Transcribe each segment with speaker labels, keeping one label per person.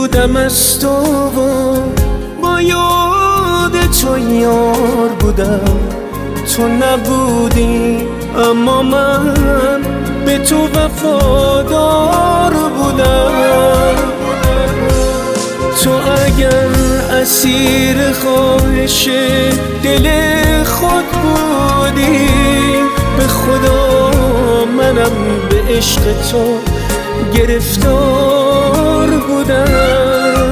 Speaker 1: بودم از تو و با یاد تو یار بودم. تو نبودی اما من به تو وفادار بودم. تو اگر اسیر خواهش دل خود بودی، به خدا منم به عشق تو گرفتار بودم.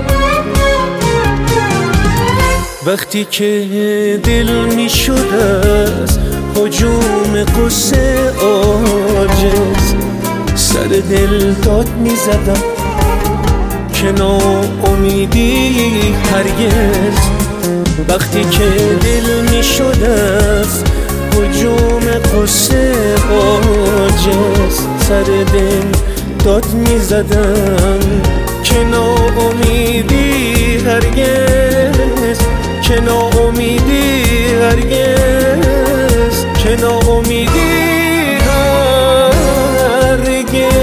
Speaker 1: وقتی که دل می شد از هجوم قصه عاجز، سر دل داد می زدم که ناامیدی هرگز. وقتی که دل می شد از هجوم قصه عاجز، سر دل داد می زدم که ناامیدی هرگز، که ناامیدی هرگز، که ناامیدی هرگز.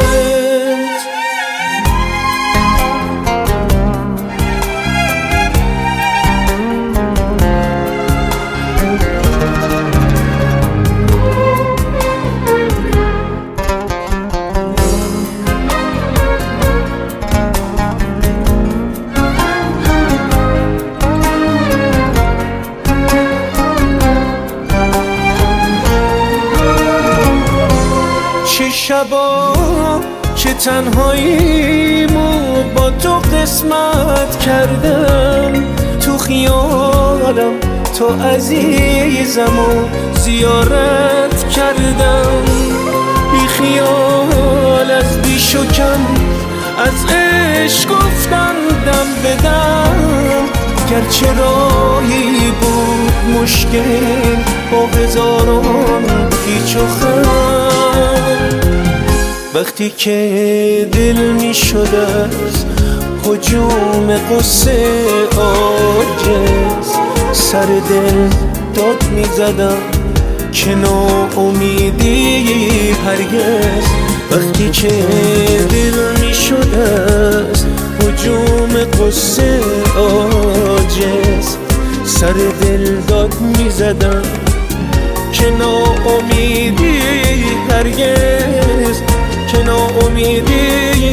Speaker 1: چه شبا چه تنهاییمو با تو قسمت کردم. تو خیالم تو عزیزمو زیارت کردم. بی خیال از بیش و کم از عشق گفتن دم بدم. گرچه راهی بود مشکل با هزاران پیچ و خم. وقتی که دل می شد از هجوم قصه عاجز، سر دل داد می زدم که ناامیدی هرگز. وقتی که دل می شد از هجوم قصه عاجز، سر دل داد می زدم که ناامیدی هرگز، که ناامیدی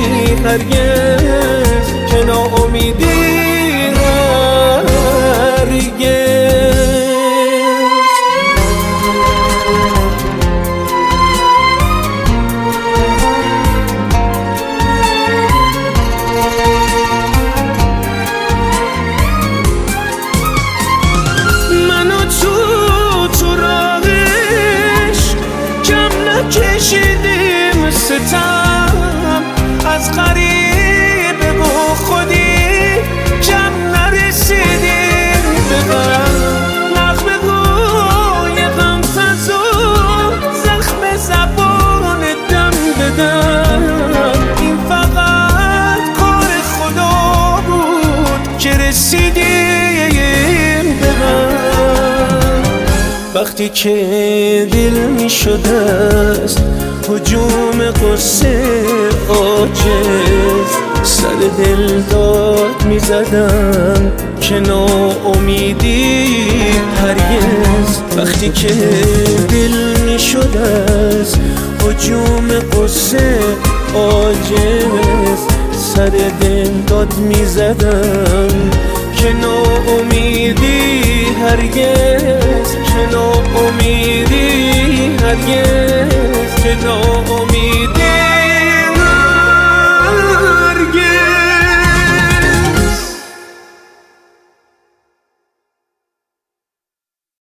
Speaker 1: هرگز، که ناامیدی هرگز. کشیدیم ستم از غریب و خودی، کم نرسیدیم به غم. نغمه های غم فزا زخم زبان دم بدم. این فقط کار خدا بود که رسیدیم به غم. وقتی که دل می شد از هجوم قصه عاجز، سر دل داد می زدم که ناامیدی هرگز. وقتی که دل می شد از هجوم قصه عاجز، سر دل داد می زدم که ناامیدی هرگز، که ناامیدی هرگز، که ناامیدی